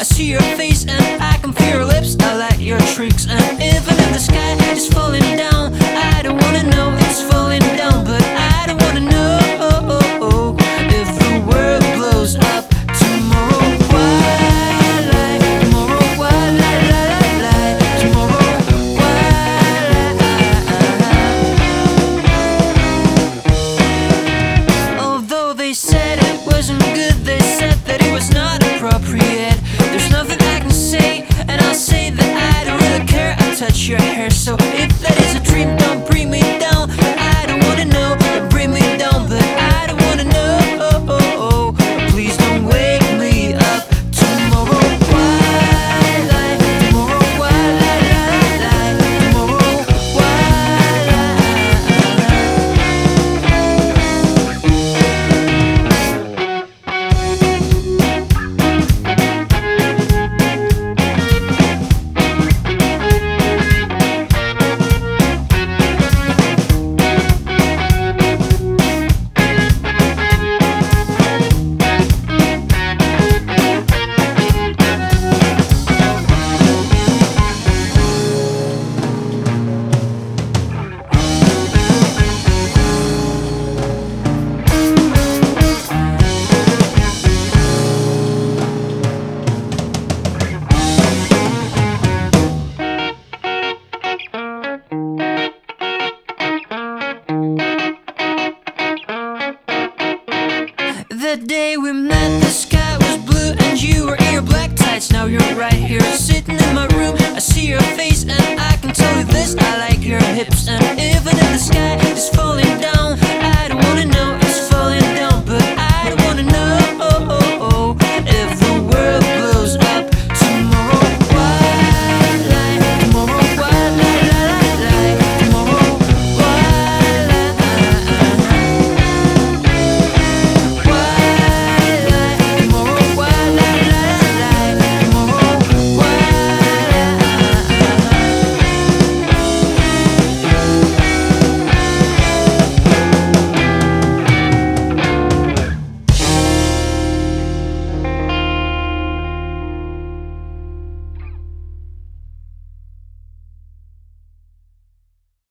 I see your face and I can feel your lips. I like your tricks, and even if the sky is falling down, I don't wanna know it's falling down, but I don't wanna know if the world blows up tomorrow. Why lie? Tomorrow, why lie, lie, lie? Tomorrow, why lie? Although they said it wasn't good, they said that it was not appropriate. There's nothing I can say, and I'll say that I don't really care. I touch your hair, so if that is a dream, don't bring me down. I don't wanna know, don't bring me down, but I don't wanna know. Please don't wake me up tomorrow. Why lie? Tomorrow, why lie, lie, lie? Tomorrow, why The day we met, the sky was blue and you were in your black tights. Now you're right here sitting in my room. I see your face and I can tell you this: I like your hips, and